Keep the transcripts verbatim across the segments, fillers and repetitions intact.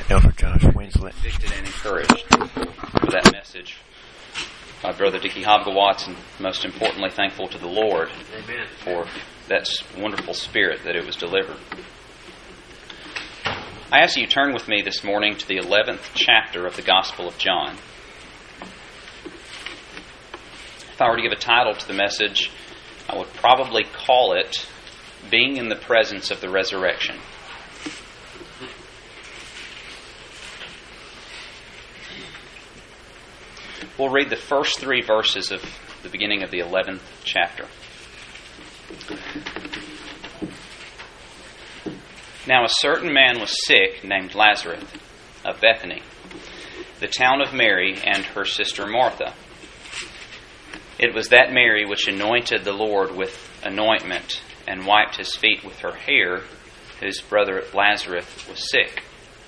Elder Josh Winslet. Convicted and encouraged for that message. My brother Dickie Hobgo Watson, most importantly, thankful to the Lord Amen. For that wonderful spirit that it was delivered. I ask you to turn with me this morning to the eleventh chapter of the Gospel of John. If I were to give a title to the message, I would probably call it Being in the Presence of the Resurrection. We'll read the first three verses of the beginning of the eleventh chapter. Now a certain man was sick named Lazarus of Bethany, the town of Mary and her sister Martha. It was that Mary which anointed the Lord with anointment and wiped his feet with her hair, whose brother Lazarus was sick.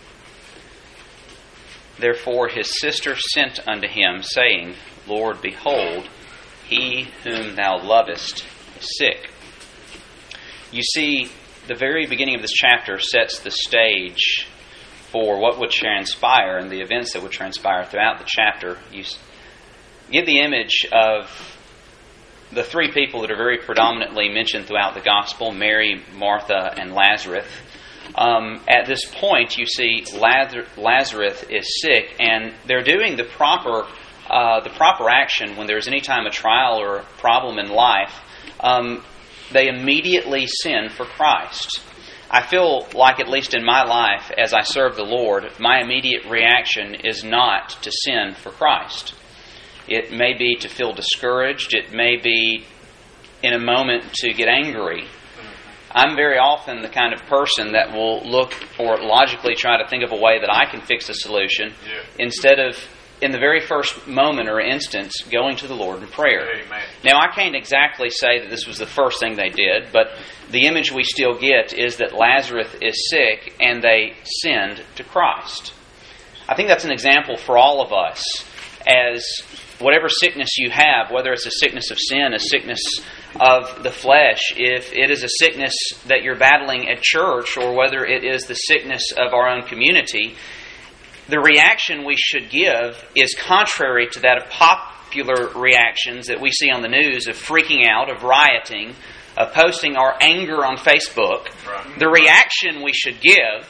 Therefore his sister sent unto him, saying, Lord, behold, he whom thou lovest is sick. You see, the very beginning of this chapter sets the stage for what would transpire and the events that would transpire throughout the chapter. You get the image of the three people that are very predominantly mentioned throughout the Gospel, Mary, Martha, and Lazarus. Um, at this point, you see Lazarus is sick, and they're doing the proper uh, the proper action when there's any time a trial or a problem in life. Um, they immediately sin for Christ. I feel like, at least in my life, as I serve the Lord, my immediate reaction is not to sin for Christ. It may be to feel discouraged. It may be, in a moment, to get angry. I'm very often the kind of person that will look or logically try to think of a way that I can fix a solution yeah. instead of, in the very first moment or instance, going to the Lord in prayer. Amen. Now, I can't exactly say that this was the first thing they did, but the image we still get is that Lazarus is sick and they sinned to Christ. I think that's an example for all of us, as whatever sickness you have, whether it's a sickness of sin, a sickness of the flesh, if it is a sickness that you're battling at church, or whether it is the sickness of our own community, the reaction we should give is contrary to that of popular reactions that we see on the news of freaking out, of rioting, of posting our anger on Facebook. Right. The reaction we should give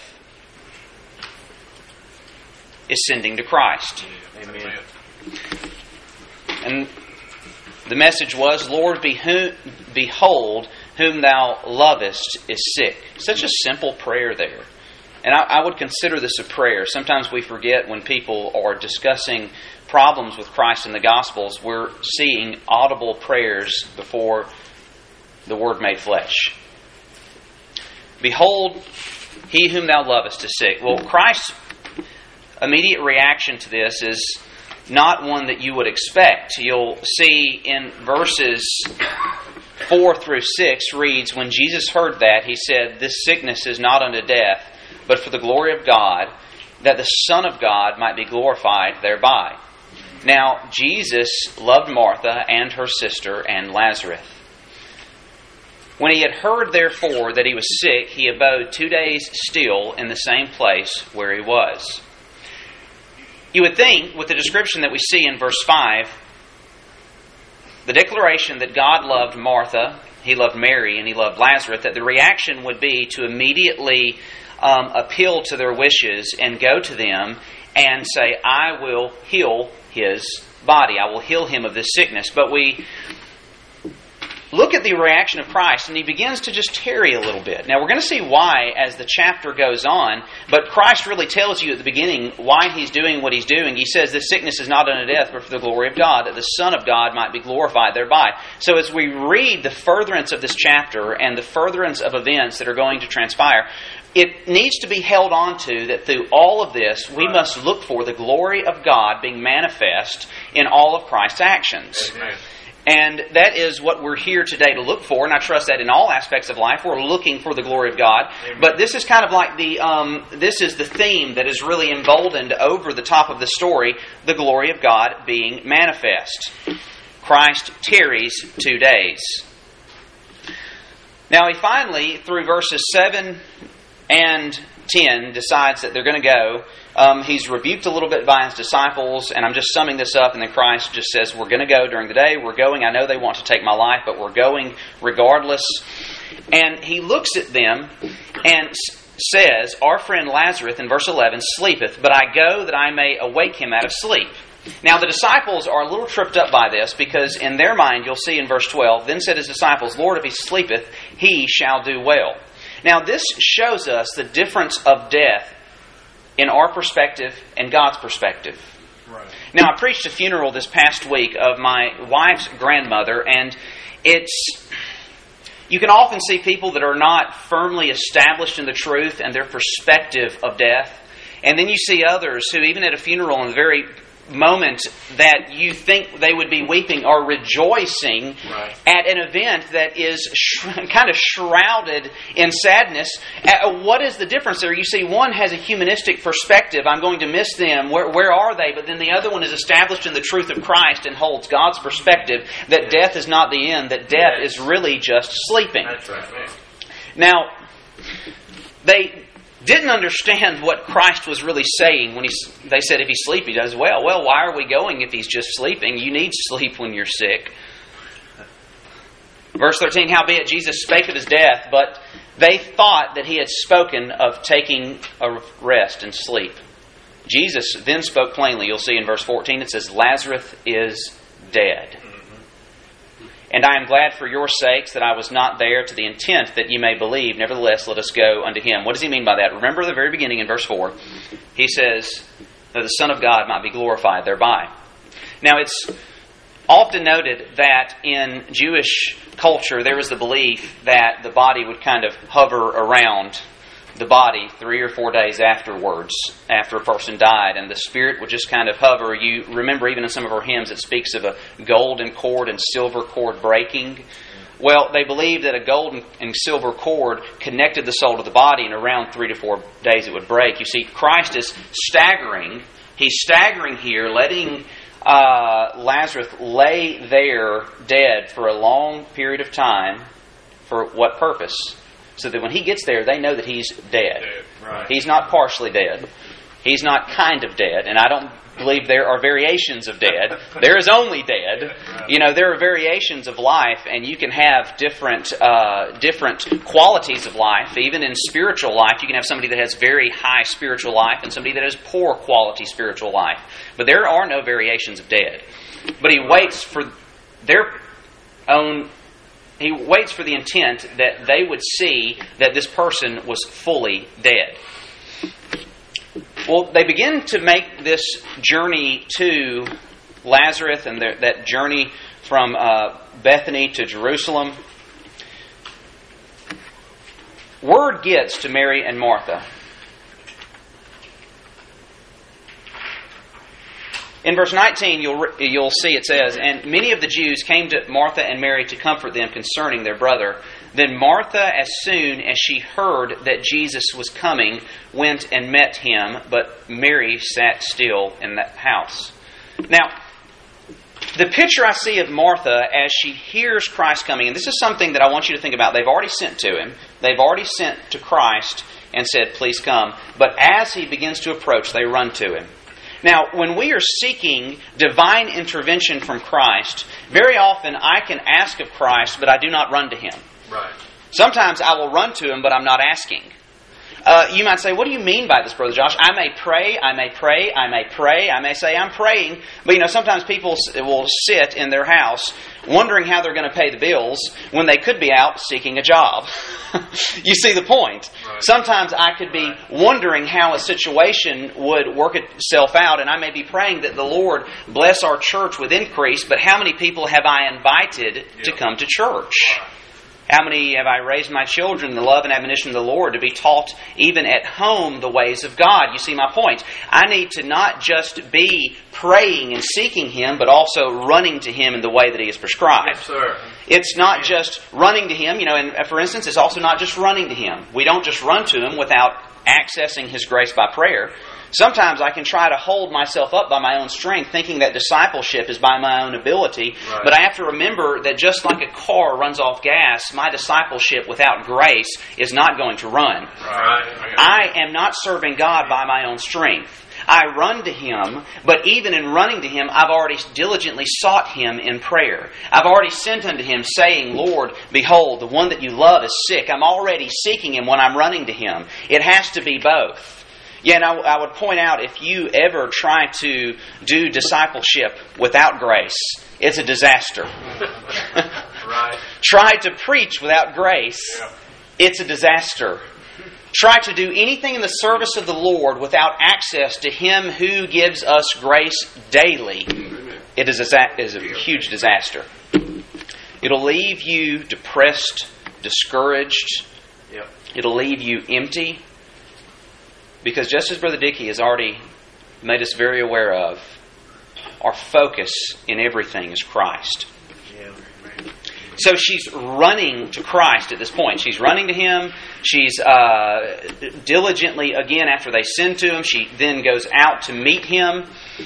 is sending to Christ. Amen. And the message was, Lord, behold, whom thou lovest is sick. Such a simple prayer there. And I, I would consider this a prayer. Sometimes we forget when people are discussing problems with Christ in the Gospels, we're seeing audible prayers before the Word made flesh. Behold, he whom thou lovest is sick. Well, Christ's immediate reaction to this is not one that you would expect. You'll see in verses four through six reads, when Jesus heard that, he said, This sickness is not unto death, but for the glory of God, that the Son of God might be glorified thereby. Now, Jesus loved Martha and her sister and Lazarus. When he had heard, therefore, that he was sick, he abode two days still in the same place where he was. You would think, with the description that we see in verse five, the declaration that God loved Martha, He loved Mary, and He loved Lazarus, that the reaction would be to immediately um, appeal to their wishes and go to them and say, I will heal his body. I will heal him of this sickness. But we look at the reaction of Christ, and He begins to just tarry a little bit. Now, we're going to see why as the chapter goes on, but Christ really tells you at the beginning why He's doing what He's doing. He says, this sickness is not unto death, but for the glory of God, that the Son of God might be glorified thereby. So as we read the furtherance of this chapter and the furtherance of events that are going to transpire, it needs to be held on to that through all of this, we right. must look for the glory of God being manifest in all of Christ's actions. Amen. And that is what we're here today to look for, and I trust that in all aspects of life we're looking for the glory of God. Amen. But this is kind of like the um, this is the theme that is really emboldened over the top of the story: the glory of God being manifest. Christ tarries two days. Now he finally, through verses seven and ten, decides that they're going to go. Um, he's rebuked a little bit by his disciples, and I'm just summing this up, and then Christ just says, we're going to go during the day. We're going. I know they want to take my life, but we're going regardless. And he looks at them and says, our friend Lazarus, in verse eleven, sleepeth, but I go that I may awake him out of sleep. Now the disciples are a little tripped up by this, because in their mind, you'll see in verse twelve, then said his disciples, Lord, if he sleepeth, he shall do well. Now this shows us the difference of death in our perspective and God's perspective. Right. Now I preached a funeral this past week of my wife's grandmother, and it's... You can often see people that are not firmly established in the truth and their perspective of death. And then you see others who, even at a funeral, in the very moment that you think they would be weeping, are rejoicing right. at an event that is sh- kind of shrouded in sadness. Uh, what is the difference there? You see, one has a humanistic perspective. I'm going to miss them. Where, where are they? But then the other one is established in the truth of Christ and holds God's perspective that yes. death is not the end, that death yes. is really just sleeping. That's right. Now, they didn't understand what Christ was really saying when he, they said if he's sleepy, he does well. Well, why are we going if he's just sleeping? You need sleep when you're sick. Verse thirteen, howbeit Jesus spake of his death, but they thought that he had spoken of taking a rest and sleep. Jesus then spoke plainly. You'll see in verse fourteen, it says, Lazarus is dead. And I am glad for your sakes that I was not there, to the intent that ye may believe. Nevertheless, let us go unto him. What does he mean by that? Remember the very beginning in verse four. He says that the Son of God might be glorified thereby. Now, it's often noted that in Jewish culture, there was the belief that the body would kind of hover around the body three or four days afterwards, after a person died, and the spirit would just kind of hover. You remember even in some of our hymns it speaks of a golden cord and silver cord breaking. Well, they believed that a golden and silver cord connected the soul to the body, and around three to four days it would break. You see, Christ is staggering. He's staggering here, letting uh, Lazarus lay there dead for a long period of time. For what purpose? So that when he gets there, they know that he's dead. dead. Right. He's not partially dead. He's not kind of dead. And I don't believe there are variations of dead. There is only dead. You know, there are variations of life, and you can have different uh, different qualities of life. Even in spiritual life, you can have somebody that has very high spiritual life and somebody that has poor quality spiritual life. But there are no variations of dead. But he waits for their own... He waits for the intent that they would see that this person was fully dead. Well, they begin to make this journey to Lazarus and their, that journey from uh, Bethany to Jerusalem. Word gets to Mary and Martha. In verse nineteen, you'll you'll see it says, and many of the Jews came to Martha and Mary to comfort them concerning their brother. Then Martha, as soon as she heard that Jesus was coming, went and met him, but Mary sat still in the house. Now, the picture I see of Martha as she hears Christ coming, and this is something that I want you to think about. They've already sent to him. They've already sent to Christ and said, please come. But as he begins to approach, they run to him. Now, when we are seeking divine intervention from Christ, very often I can ask of Christ, but I do not run to him. Right. Sometimes I will run to him, but I'm not asking. Uh, you might say, what do you mean by this, Brother Josh? I may pray, I may pray, I may pray, I may say I'm praying. But, you know, sometimes people will sit in their house wondering how they're going to pay the bills when they could be out seeking a job. You see the point. Right. Sometimes I could be wondering how a situation would work itself out, and I may be praying that the Lord bless our church with increase, but how many people have I invited yep. to come to church? How many have I raised my children in the love and admonition of the Lord to be taught even at home the ways of God? You see my point. I need to not just be praying and seeking Him, but also running to Him in the way that He has prescribed. Yes, sir. It's not yes. just running to Him. You know, and for instance, it's also not just running to Him. We don't just run to Him without accessing His grace by prayer. Sometimes I can try to hold myself up by my own strength, thinking that discipleship is by my own ability. Right. But I have to remember that just like a car runs off gas, my discipleship without grace is not going to run. Right. I am not serving God by my own strength. I run to Him, but even in running to Him, I've already diligently sought Him in prayer. I've already sent unto Him, saying, Lord, behold, the one that you love is sick. I'm already seeking Him when I'm running to Him. It has to be both. Yeah, and I, I would point out, if you ever try to do discipleship without grace, it's a disaster. Right. Try to preach without grace, yeah. It's a disaster. Try to do anything in the service of the Lord without access to Him who gives us grace daily. It is a, is a huge disaster. It'll leave you depressed, discouraged. Yep. It'll leave you empty. Because just as Brother Dickey has already made us very aware of, our focus in everything is Christ. Yeah. So she's running to Christ at this point. She's running to Him. She's uh, diligently, again, after they send to Him, she then goes out to meet Him.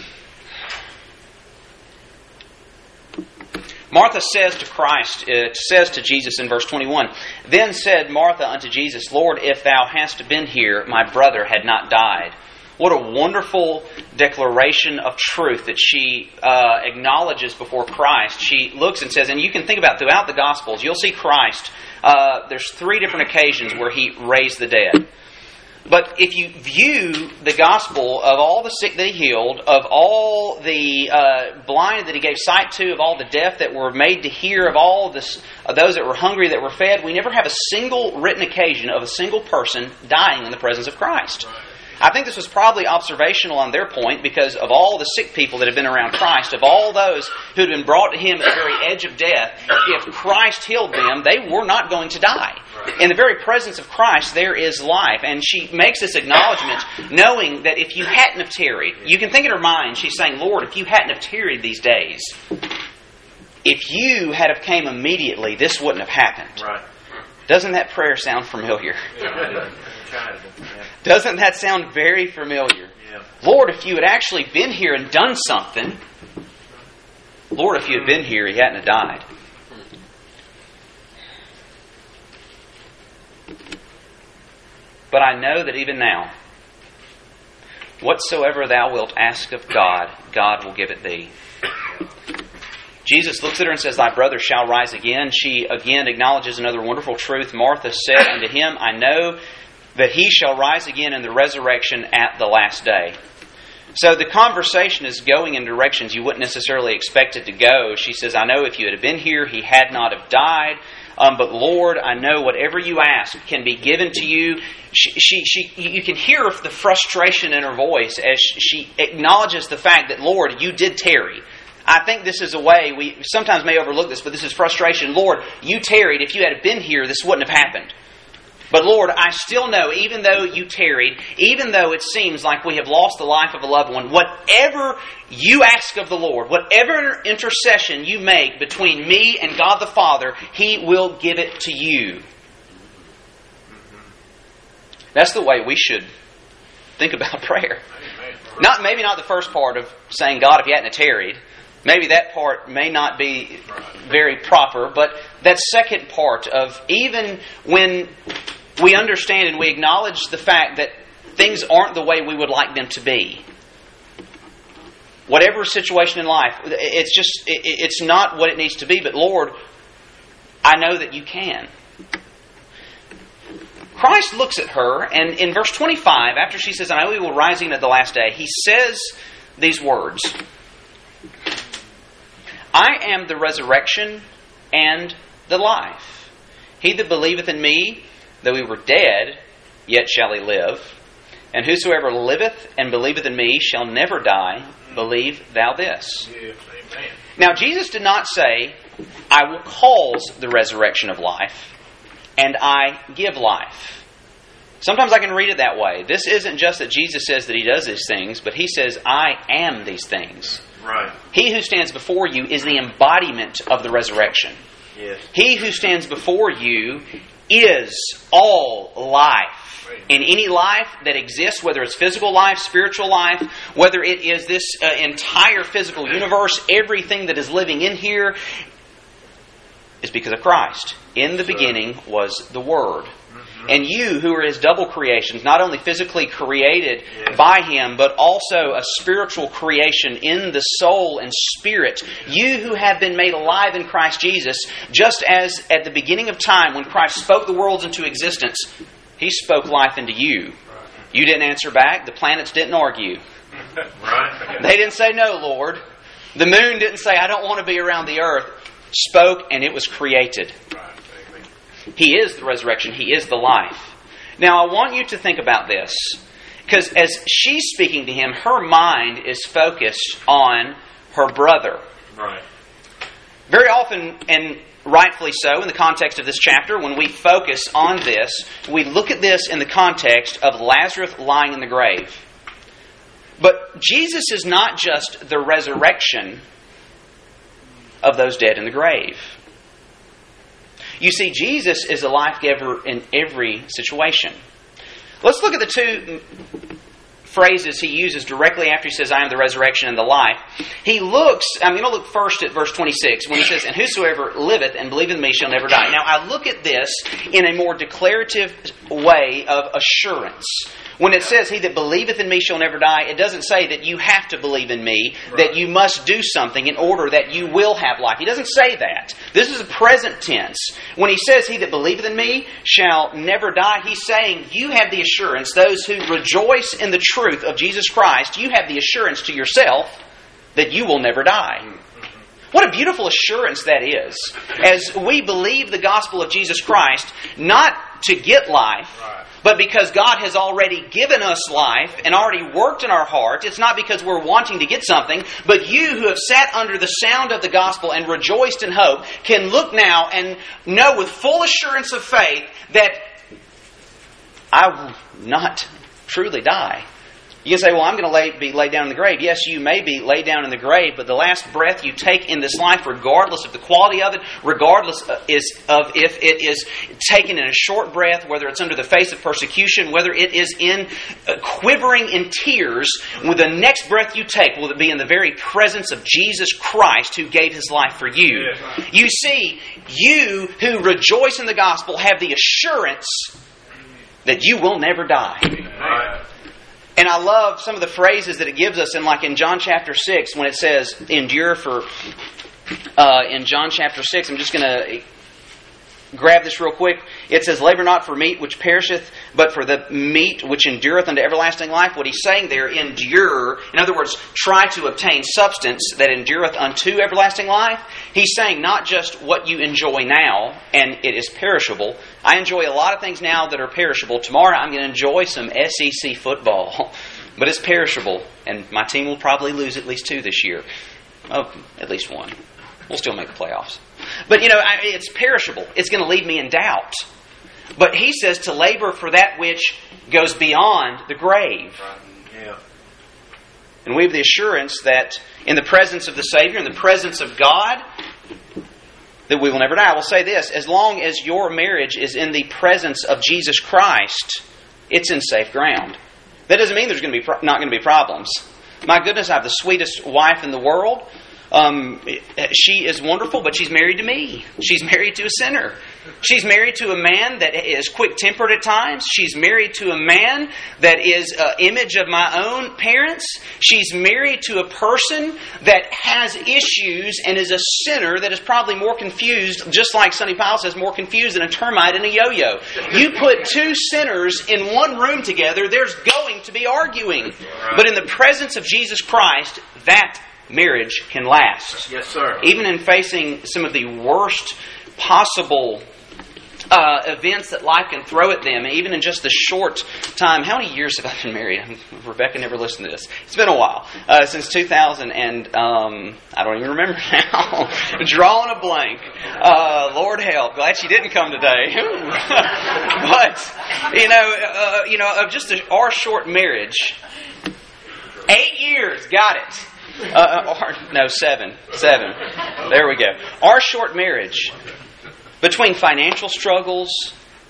Martha says to Christ, it says to Jesus in verse twenty-one, Then said Martha unto Jesus, Lord, if Thou hadst been here, my brother had not died. What a wonderful declaration of truth that she uh, acknowledges before Christ. She looks and says, and you can think about throughout the Gospels, you'll see Christ, uh, there's three different occasions where He raised the dead. But if you view the gospel of all the sick that He healed, of all the uh, blind that He gave sight to, of all the deaf that were made to hear, of all this, of those that were hungry that were fed, we never have a single written occasion of a single person dying in the presence of Christ. I think this was probably observational on their point, because of all the sick people that had been around Christ, of all those who had been brought to Him at the very edge of death, if Christ healed them, they were not going to die. In the very presence of Christ, there is life. And she makes this acknowledgement, knowing that if you hadn't have tarried, you can think in her mind, she's saying, Lord, if you hadn't have tarried these days, if you had have came immediately, this wouldn't have happened. Right. Doesn't that prayer sound familiar? Yeah. Doesn't that sound very familiar? Yeah. Lord, if you had actually been here and done something, Lord, if you had been here, he hadn't have died. But I know that even now, whatsoever thou wilt ask of God, God will give it thee. Jesus looks at her and says, Thy brother shall rise again. She again acknowledges another wonderful truth. Martha said unto him, I know that he shall rise again in the resurrection at the last day. So the conversation is going in directions you wouldn't necessarily expect it to go. She says, I know if you had been here, he had not have died. Um, but Lord, I know whatever you ask can be given to you. She, she, she, you can hear the frustration in her voice as she acknowledges the fact that, Lord, you did tarry. I think this is a way, we sometimes may overlook this, but this is frustration. Lord, you tarried. If you had been here, this wouldn't have happened. But Lord, I still know, even though you tarried, even though it seems like we have lost the life of a loved one, whatever you ask of the Lord, whatever intercession you make between me and God the Father, He will give it to you. That's the way we should think about prayer. Not maybe not the first part of saying, God, if you hadn't tarried. Maybe that part may not be very proper, but that second part of even when we understand and we acknowledge the fact that things aren't the way we would like them to be. Whatever situation in life, it's just, it's not what it needs to be, but Lord, I know that you can. Christ looks at her, and in verse twenty-five, after she says, I know he will rise again at the last day, he says these words, I am the resurrection and the life. He that believeth in me, though he were dead, yet shall he live. And whosoever liveth and believeth in me shall never die. Believe thou this. Yes, amen. Now, Jesus did not say, I will cause the resurrection of life, and I give life. Sometimes I can read it that way. This isn't just that Jesus says that he does these things, but he says, I am these things. Right. He who stands before you is the embodiment of the resurrection. Yes. He who stands before you is all life. In any life that exists, whether it's physical life, spiritual life, whether it is this uh, entire physical universe, everything that is living in here is because of Christ. In the beginning was the Word. And you, who are His double creations, not only physically created yes. by Him, but also a spiritual creation in the soul and spirit. You who have been made alive in Christ Jesus, just as at the beginning of time, when Christ spoke the worlds into existence, He spoke life into you. You didn't answer back. The planets didn't argue. Right. They didn't say, no, Lord. The moon didn't say, I don't want to be around the earth. Spoke, and it was created. He is the resurrection. He is the life. Now, I want you to think about this. Because as she's speaking to him, her mind is focused on her brother. Right. Very often, and rightfully so, in the context of this chapter, when we focus on this, we look at this in the context of Lazarus lying in the grave. But Jesus is not just the resurrection of those dead in the grave. You see, Jesus is a life giver in every situation. Let's look at the two phrases he uses directly after he says, I am the resurrection and the life. He looks, I'm going to look first at verse twenty-six when he says, and whosoever liveth and believeth in me shall never die. Now, I look at this in a more declarative way of assurance. When it says, he that believeth in me shall never die, it doesn't say that you have to believe in me, right. that you must do something in order that you will have life. He doesn't say that. This is a present tense. When he says, he that believeth in me shall never die, he's saying you have the assurance, those who rejoice in the truth of Jesus Christ, you have the assurance to yourself that you will never die. What a beautiful assurance that is. As we believe the gospel of Jesus Christ, not to get life, right. but because God has already given us life and already worked in our heart. It's not because we're wanting to get something, but you who have sat under the sound of the gospel and rejoiced in hope can look now and know with full assurance of faith that I will not truly die. You can say, well, I'm going to lay, be laid down in the grave. Yes, you may be laid down in the grave, but the last breath you take in this life, regardless of the quality of it, regardless is of if it is taken in a short breath, whether it's under the face of persecution, whether it is in uh, quivering in tears, with the next breath you take will it be in the very presence of Jesus Christ who gave His life for you. Yes. You see, you who rejoice in the gospel have the assurance that you will never die. Right. And I love some of the phrases that it gives us in, like in John chapter six, when it says, endure for, uh, in John chapter six, I'm just going to grab this real quick. It says, labor not for meat which perisheth, but for the meat which endureth unto everlasting life. What he's saying there, endure, in other words, try to obtain substance that endureth unto everlasting life. He's saying not just what you enjoy now, and it is perishable. I enjoy a lot of things now that are perishable. Tomorrow I'm going to enjoy some S E C football, but it's perishable, and my team will probably lose at least two this year. Oh, at least one. We'll still make the playoffs. But, you know, it's perishable. It's going to leave me in doubt. But he says to labor for that which goes beyond the grave. Yeah. And we have the assurance that in the presence of the Savior, in the presence of God, that we will never die. I will say this, as long as your marriage is in the presence of Jesus Christ, it's in safe ground. That doesn't mean there's going to be pro- not going to be problems. My goodness, I have the sweetest wife in the world. Um, she is wonderful, but she's married to me. She's married to a sinner. She's married to a man that is quick-tempered at times. She's married to a man that is an image of my own parents. She's married to a person that has issues and is a sinner that is probably more confused, just like Sonny Powell says, more confused than a termite in a yo-yo. You put two sinners in one room together, there's going to be arguing. But in the presence of Jesus Christ, that marriage can last. Yes, sir. Even in facing some of the worst possible uh, events that life can throw at them, and even in just the short time. How many years have I been married? Rebecca never listened to this. It's been a while. Uh, since two thousand, and um, I don't even remember now. Drawing a blank. Uh, Lord help. Glad she didn't come today. But, you know, uh, you know, of just a, our short marriage, eight years, got it. Uh, or, no, seven. Seven. There we go. Our short marriage, between financial struggles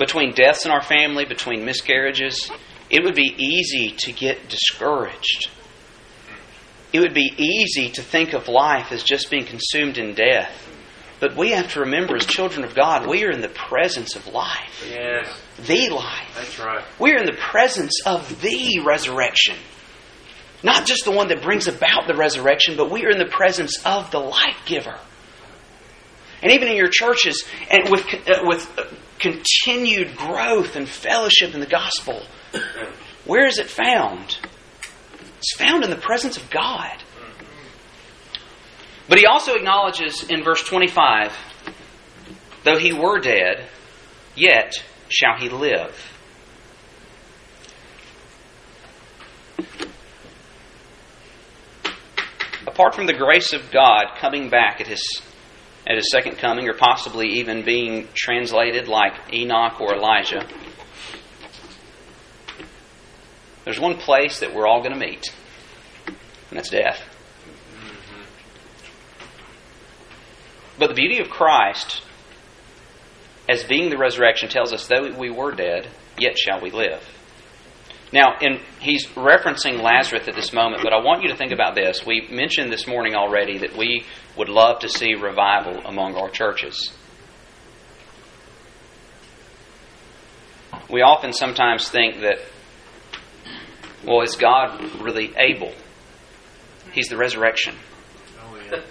between deaths in our family, between miscarriages, it would be easy to get discouraged. It would be easy to think of life as just being consumed in death. But we have to remember, as children of God, we are in the presence of life. Yes. The life. That's right. We are in the presence of the resurrection. Not just the one that brings about the resurrection, but we are in the presence of the life giver. And even in your churches, and with uh, with uh, continued growth and fellowship in the gospel, where is it found? It's found in the presence of God. But he also acknowledges in verse twenty-five, though he were dead, yet shall he live. Apart from the grace of God coming back at his at his second coming, or possibly even being translated like Enoch or Elijah, there's one place that we're all going to meet, and that's death. But the beauty of Christ, as being the resurrection, tells us, though we were dead, yet shall we live. Now, in, he's referencing Lazarus at this moment, but I want you to think about this. We mentioned this morning already that we would love to see revival among our churches. We often sometimes think that, well, is God really able? He's the resurrection. Oh, yeah.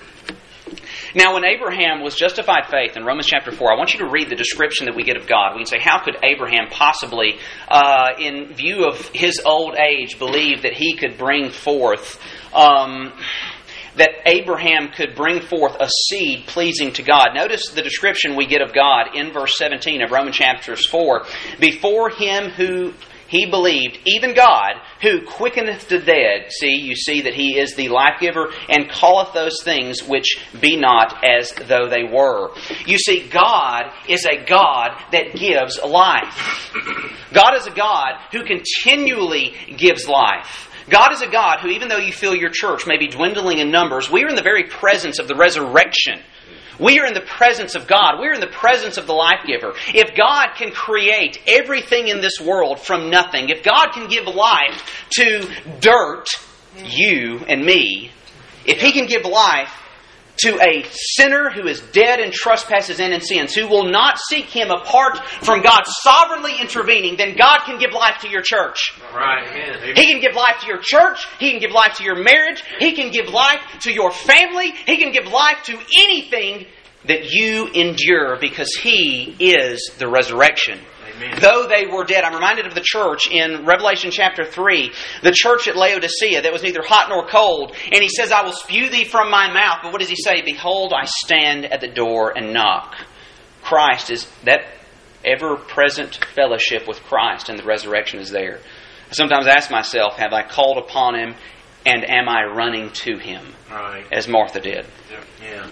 Now, when Abraham was justified faith in Romans chapter four, I want you to read the description that we get of God. We can say, how could Abraham possibly, uh, in view of his old age, believe that he could bring forth, um, that Abraham could bring forth a seed pleasing to God? Notice the description we get of God in verse seventeen of Romans chapter four. Before him who he believed, even God, who quickeneth the dead. See, you see that he is the life giver, and calleth those things which be not as though they were. You see, God is a God that gives life. God is a God who continually gives life. God is a God who, even though you feel your church may be dwindling in numbers, we are in the very presence of the resurrection. We are in the presence of God. We are in the presence of the life giver. If God can create everything in this world from nothing, if God can give life to dirt, you and me, if He can give life to a sinner who is dead in trespasses and in sins, who will not seek Him apart from God sovereignly intervening, then God can give life to your church. Right. Amen. He can give life to your church. He can give life to your marriage. He can give life to your family. He can give life to anything that you endure, because He is the resurrection. Amen. Though they were dead. I'm reminded of the church in Revelation chapter three, the church at Laodicea that was neither hot nor cold. And He says, I will spew thee from my mouth. But what does He say? Behold, I stand at the door and knock. Christ is, that ever-present fellowship with Christ and the resurrection is there. I sometimes ask myself, have I called upon Him, and am I running to Him? Right. As Martha did. Yeah.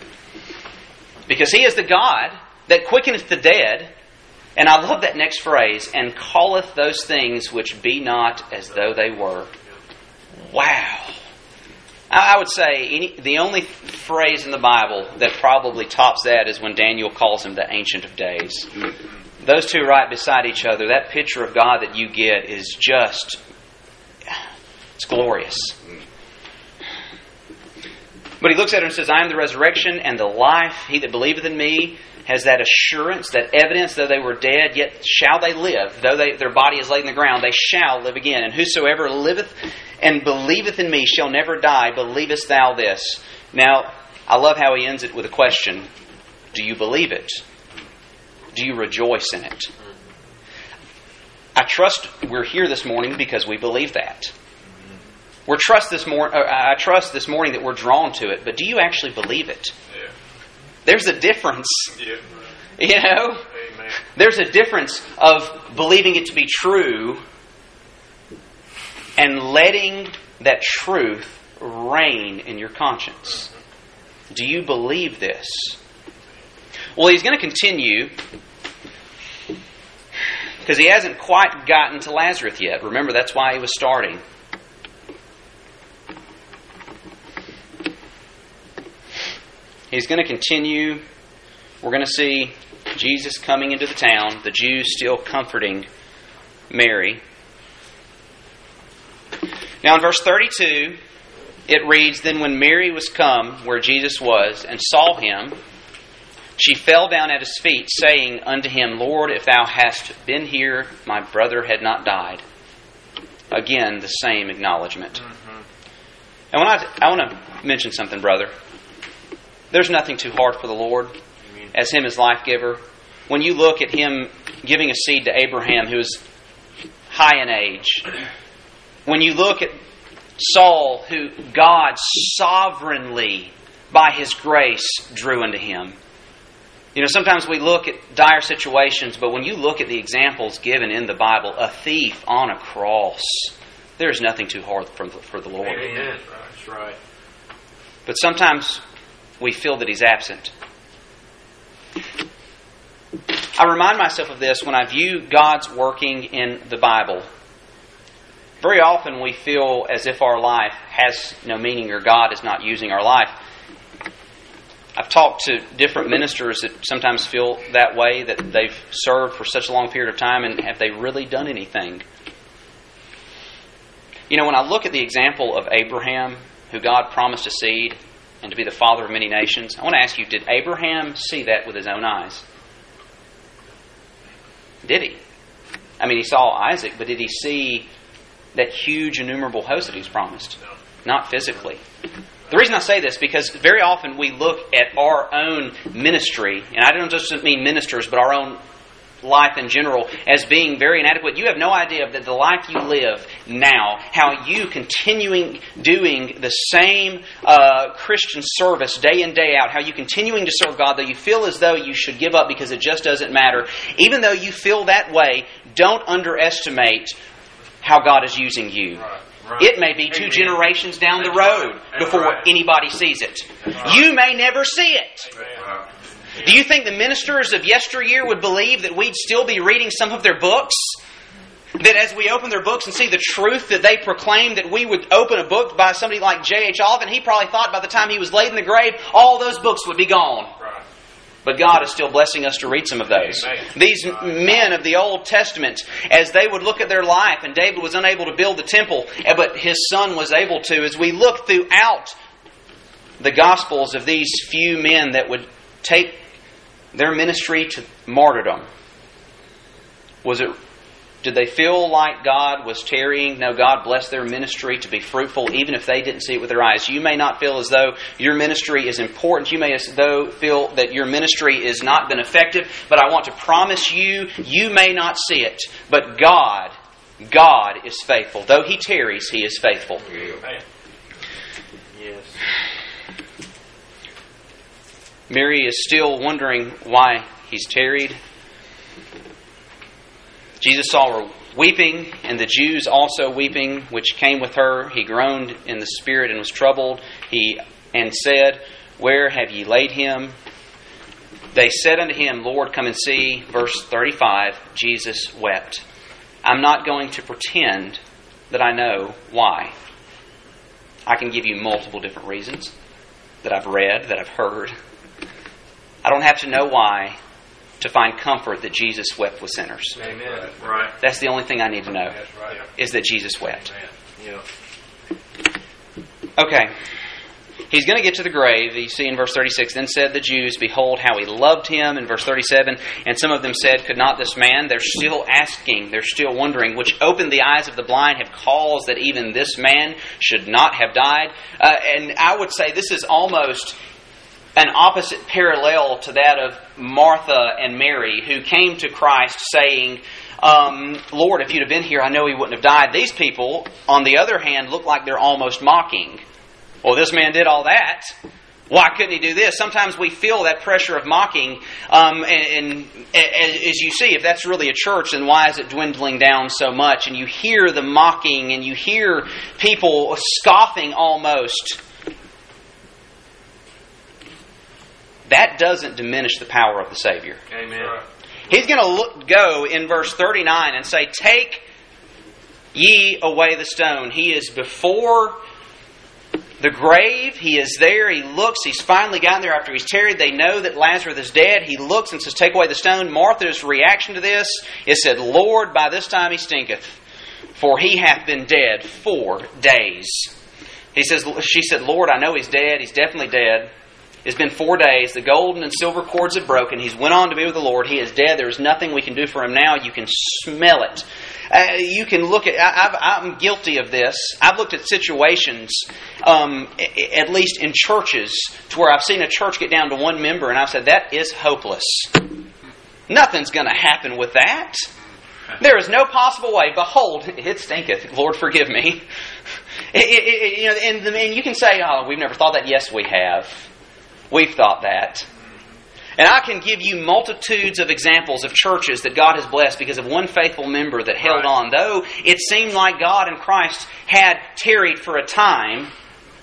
Because He is the God that quickeneth the dead. And I love that next phrase, and calleth those things which be not as though they were. Wow. I would say any, the only phrase in the Bible that probably tops that is when Daniel calls Him the Ancient of Days. Those two right beside each other, that picture of God that you get is just, it's glorious. But He looks at her and says, I am the resurrection and the life. He that believeth in me has that assurance, that evidence, though they were dead, yet shall they live. Though they, their body is laid in the ground, they shall live again. And whosoever liveth and believeth in me shall never die. Believest thou this? Now, I love how he ends it with a question. Do you believe it? Do you rejoice in it? I trust we're here this morning because we believe that. We're trust this mor- I trust this morning that we're drawn to it, but do you actually believe it? Yeah. There's a difference. Yeah. You know? Amen. There's a difference of believing it to be true and letting that truth reign in your conscience. Do you believe this? Well, he's going to continue because he hasn't quite gotten to Lazarus yet. Remember, that's why he was starting. He's going to continue. We're going to see Jesus coming into the town, the Jews still comforting Mary. Now in verse thirty-two, it reads, "Then when Mary was come where Jesus was, and saw him, she fell down at his feet, saying unto him, Lord, if thou hadst been here, my brother had not died." Again, the same acknowledgement. Mm-hmm. And when I, I want to mention something, brother. There's nothing too hard for the Lord as Him as life giver. When you look at Him giving a seed to Abraham who is high in age, when you look at Saul who God sovereignly by His grace drew unto him. You know, sometimes we look at dire situations, but when you look at the examples given in the Bible, a thief on a cross, there's nothing too hard for, for the Lord. Amen. That's right. But sometimes we feel that He's absent. I remind myself of this when I view God's working in the Bible. Very often we feel as if our life has no meaning or God is not using our life. I've talked to different ministers that sometimes feel that way, that they've served for such a long period of time, and have they really done anything? You know, when I look at the example of Abraham, who God promised a seed and to be the father of many nations, I want to ask you, did Abraham see that with his own eyes? Did he? I mean, he saw Isaac, but did he see that huge innumerable host that He's promised? No. Not physically. The reason I say this, because very often we look at our own ministry, and I don't just mean ministers, but our own life in general, as being very inadequate. You have no idea that the life you live now, how you continuing doing the same uh, Christian service day in, day out, how you continuing to serve God, though you feel as though you should give up because it just doesn't matter. Even though you feel that way, don't underestimate how God is using you. Right. Right. It may be two Amen. generations down the road right. before right. anybody sees it. Right. You may never see it. Right. Do you think the ministers of yesteryear would believe that we'd still be reading some of their books? That as we open their books and see the truth that they proclaim, that we would open a book by somebody like J H Oliver, he probably thought by the time he was laid in the grave, all those books would be gone. Right. But God is still blessing us to read some of those. Amen. These men of the Old Testament, as they would look at their life, and David was unable to build the temple, but his son was able to, as we look throughout the Gospels of these few men that would take their ministry to martyrdom, was it? Did they feel like God was tarrying? No, God blessed their ministry to be fruitful, even if they didn't see it with their eyes. You may not feel as though your ministry is important. You may as though feel that your ministry has not been effective. But I want to promise you, you may not see it. But God, God is faithful. Though He tarries, He is faithful. Yes. Mary is still wondering why He's tarried. Jesus saw her weeping, and the Jews also weeping, which came with her. He groaned in the spirit and was troubled. He and said, Where have ye laid him? They said unto him, Lord, come and see. Verse thirty-five, Jesus wept. I'm not going to pretend that I know why. I can give you multiple different reasons that I've read, that I've heard. I don't have to know why to find comfort that Jesus wept with sinners. Amen. Right. That's the only thing I need to know, That's right. is that Jesus wept. Yeah. Okay. He's going to get to the grave. You see in verse thirty-six, Then said the Jews, Behold how he loved him. In verse thirty-seven, and some of them said, Could not this man? They're still asking, they're still wondering, which opened the eyes of the blind, have caused that even this man should not have died. Uh, and I would say this is almost an opposite parallel to that of Martha and Mary, who came to Christ saying, um, Lord, if you'd have been here, I know he wouldn't have died. These people, on the other hand, look like they're almost mocking. Well, this man did all that. Why couldn't he do this? Sometimes we feel that pressure of mocking. Um, and, and as you see, if that's really a church, then why is it dwindling down so much? And you hear the mocking and you hear people scoffing almost. That doesn't diminish the power of the Savior. Amen. He's going to look, go in verse thirty-nine and say, Take ye away the stone. He is before the grave. He is there. He looks. He's finally gotten there after he's tarried. They know that Lazarus is dead. He looks and says, take away the stone. Martha's reaction to this is said, Lord, by this time he stinketh, for he hath been dead four days. He says, she said, Lord, I know he's dead. He's definitely dead. It's been four days. The golden and silver cords have broken. He's went on to be with the Lord. He is dead. There is nothing we can do for him now. You can smell it. Uh, you can look at, I, I've, I'm guilty of this. I've looked at situations, um, at least in churches, to where I've seen a church get down to one member and I've said, that is hopeless. Nothing's going to happen with that. There is no possible way. Behold, it stinketh. Lord, forgive me. It, it, it, you know, and, and you can say, oh, we've never thought that. Yes, we have. We've thought that. And I can give you multitudes of examples of churches that God has blessed because of one faithful member that held right. on. Though it seemed like God and Christ had tarried for a time,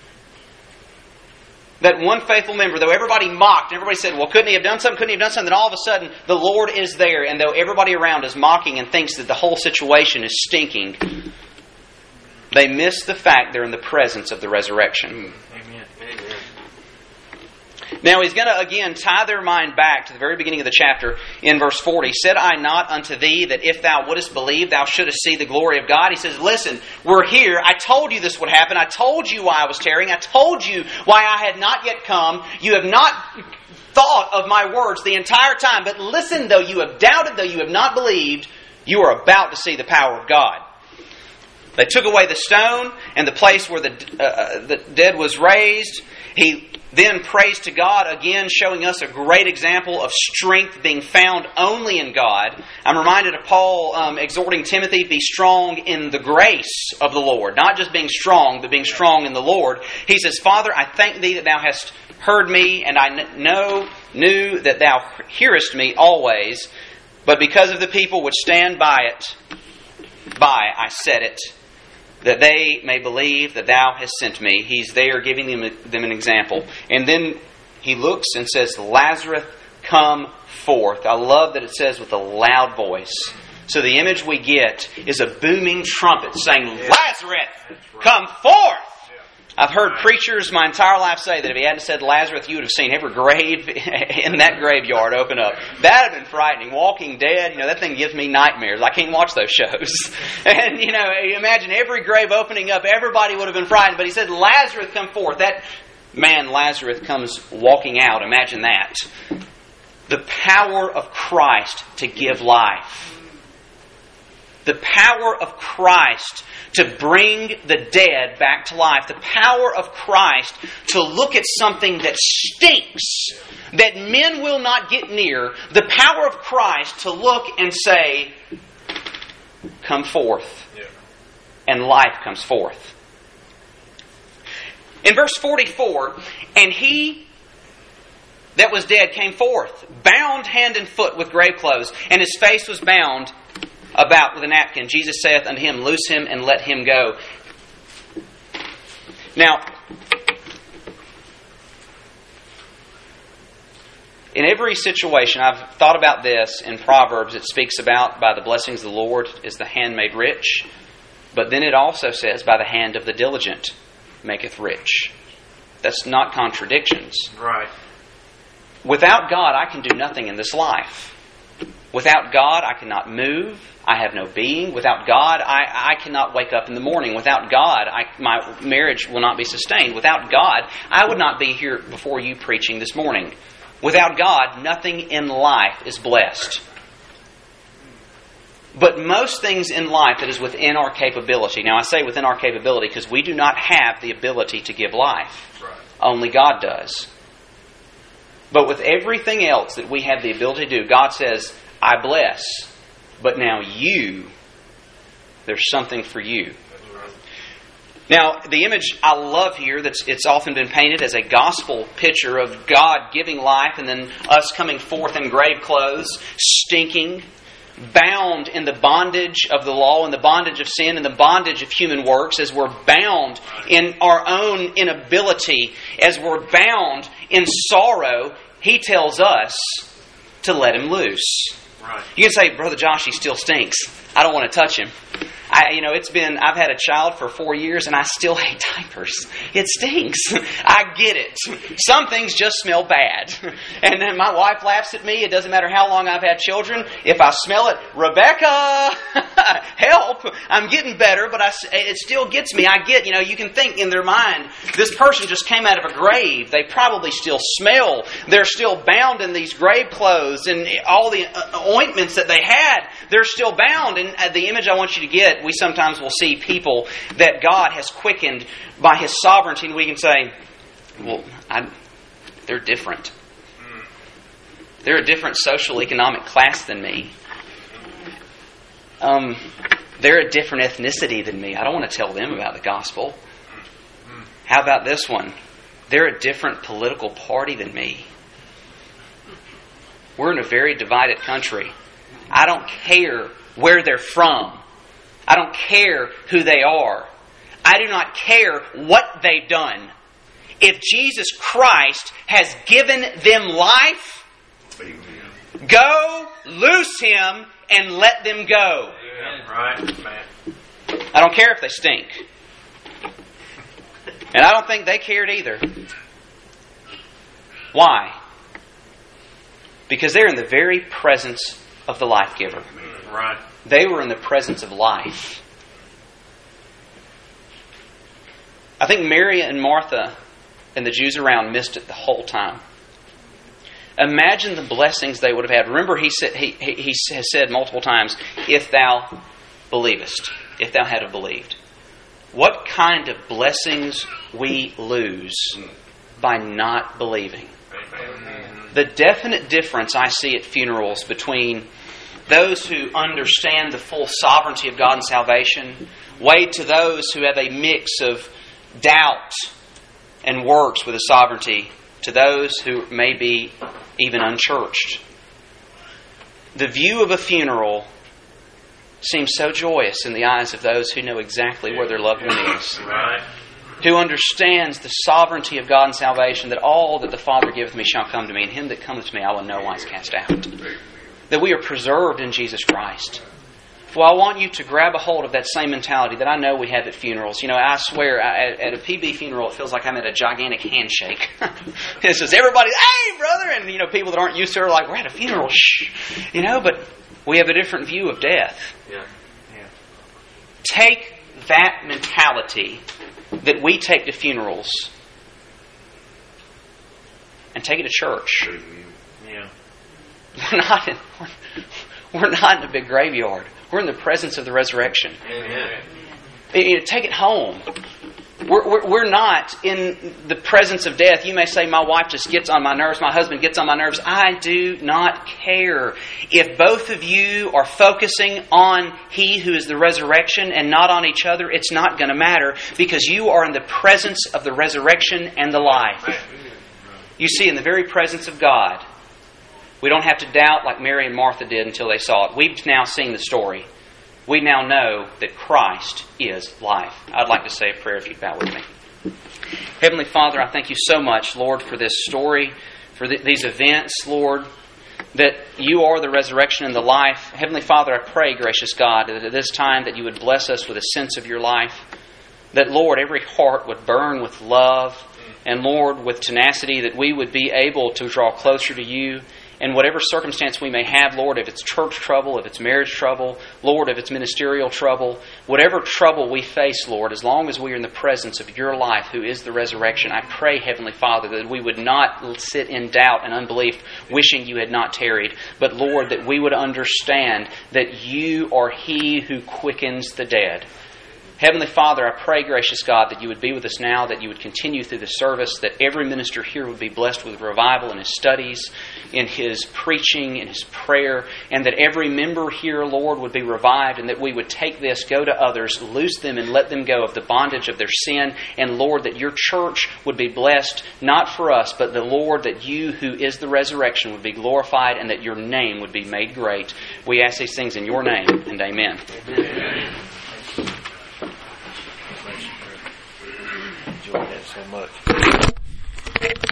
that one faithful member, though everybody mocked, everybody said, well, couldn't he have done something? Couldn't he have done something? Then all of a sudden, the Lord is there. And though everybody around is mocking and thinks that the whole situation is stinking, they miss the fact they're in the presence of the resurrection. Amen. Amen. Now he's going to again tie their mind back to the very beginning of the chapter in verse forty. Said I not unto thee that if thou wouldest believe, thou shouldest see the glory of God? He says, listen, we're here. I told you this would happen. I told you why I was tarrying. I told you why I had not yet come. You have not thought of my words the entire time. But listen, though you have doubted, though you have not believed, you are about to see the power of God. They took away the stone and the place where the, uh, the dead was raised. He then prays to God, again showing us a great example of strength being found only in God. I'm reminded of Paul um, exhorting Timothy to be strong in the grace of the Lord. Not just being strong, but being strong in the Lord. He says, Father, I thank thee that thou hast heard me, and I know, knew that thou hearest me always. But because of the people which stand by it, by I said it, that they may believe that thou hast sent me. He's there giving them, them an example. And then he looks and says, Lazarus, come forth. I love that it says with a loud voice. So the image we get is a booming trumpet saying, Lazarus, come forth! I've heard preachers my entire life say that if he hadn't said Lazarus, you would have seen every grave in that graveyard open up. That would have been frightening. Walking Dead, you know, that thing gives me nightmares. I can't watch those shows. And, you know, imagine every grave opening up. Everybody would have been frightened. But he said, Lazarus, come forth. That man, Lazarus, comes walking out. Imagine that. The power of Christ to give life. The power of Christ to bring the dead back to life. The power of Christ to look at something that stinks, that men will not get near. The power of Christ to look and say, come forth. Yeah. And life comes forth. In verse forty-four, and he that was dead came forth, bound hand and foot with grave clothes, and his face was bound about with a napkin. Jesus saith unto him, loose him and let him go. Now, in every situation, I've thought about this in Proverbs. It speaks about by the blessings of the Lord is the hand made rich. But then it also says by the hand of the diligent maketh rich. That's not contradictions. Right. Without God, I can do nothing in this life. Without God, I cannot move. I have no being. Without God, I, I cannot wake up in the morning. Without God, I, my marriage will not be sustained. Without God, I would not be here before you preaching this morning. Without God, nothing in life is blessed. But most things in life that is within our capability. Now I say within our capability because we do not have the ability to give life. Right. Only God does. But with everything else that we have the ability to do, God says, I bless. But now you, there's something for you. Now, the image I love here, that's it's often been painted as a gospel picture of God giving life and then us coming forth in grave clothes, stinking, bound in the bondage of the law and the bondage of sin and the bondage of human works, as we're bound in our own inability, as we're bound in sorrow. He tells us to let him loose. Right. You can say, Brother Josh, he still stinks. I don't want to touch him. I, you know, it's been, I've had a child for four years and I still hate diapers. It stinks. I get it. Some things just smell bad. And then my wife laughs at me. It doesn't matter how long I've had children. If I smell it, Rebecca, help. I'm getting better, but I, it still gets me. I get, you know, you can think in their mind, this person just came out of a grave. They probably still smell. They're still bound in these grave clothes and all the ointments that they had. They're still bound. And the image I want you to get, we sometimes will see people that God has quickened by His sovereignty, and we can say, well, I, they're different. They're a different social economic class than me. Um, they're a different ethnicity than me. I don't want to tell them about the gospel. How about this one? They're a different political party than me. We're in a very divided country. I don't care where they're from. I don't care who they are. I do not care what they've done. If Jesus Christ has given them life, go, loose Him, and let them go. Yeah, right, man. I don't care if they stink. And I don't think they cared either. Why? Because they're in the very presence of the life giver. Right. They were in the presence of life. I think Mary and Martha and the Jews around missed it the whole time. Imagine the blessings they would have had. Remember, he said, he, he, he has said multiple times, if thou believest, if thou had believed. What kind of blessings we lose by not believing. The definite difference I see at funerals between those who understand the full sovereignty of God and salvation, way to those who have a mix of doubt and works with the sovereignty, to those who may be even unchurched. The view of a funeral seems so joyous in the eyes of those who know exactly where their loved one is. Right. Who understands the sovereignty of God and salvation, that all that the Father giveth me shall come to me, and him that cometh to me I will no wise cast out. That we are preserved in Jesus Christ. Well, I want you to grab a hold of that same mentality that I know we have at funerals. You know, I swear, at, at a P B funeral, it feels like I'm at a gigantic handshake. It says, everybody's, hey, brother! And, you know, people that aren't used to it are like, we're at a funeral, shh. You know, but we have a different view of death. Yeah. Yeah. Take that mentality that we take to funerals and take it to church. Yeah. We're not in, we're not in a big graveyard. We're in the presence of the resurrection. Amen. You know, take it home. We're, we're, we're not in the presence of death. You may say, my wife just gets on my nerves, my husband gets on my nerves. I do not care. If both of you are focusing on He who is the resurrection and not on each other, it's not going to matter, because you are in the presence of the resurrection and the life. You see, in the very presence of God, we don't have to doubt like Mary and Martha did until they saw it. We've now seen the story. We now know that Christ is life. I'd like to say a prayer if you'd bow with me. Heavenly Father, I thank You so much, Lord, for this story, for th- these events, Lord, that You are the resurrection and the life. Heavenly Father, I pray, gracious God, that at this time that You would bless us with a sense of Your life, that, Lord, every heart would burn with love, and, Lord, with tenacity, that we would be able to draw closer to You. And whatever circumstance we may have, Lord, if it's church trouble, if it's marriage trouble, Lord, if it's ministerial trouble, whatever trouble we face, Lord, as long as we are in the presence of Your life, who is the resurrection, I pray, Heavenly Father, that we would not sit in doubt and unbelief, wishing You had not tarried, but, Lord, that we would understand that You are He who quickens the dead. Heavenly Father, I pray, gracious God, that You would be with us now, that You would continue through the service, that every minister here would be blessed with revival in his studies, in his preaching, in his prayer, and that every member here, Lord, would be revived, and that we would take this, go to others, loose them, and let them go of the bondage of their sin, and, Lord, that Your church would be blessed, not for us, but the Lord, that You, who is the resurrection, would be glorified, and that Your name would be made great. We ask these things in Your name, and amen. Amen. Enjoyed that so much.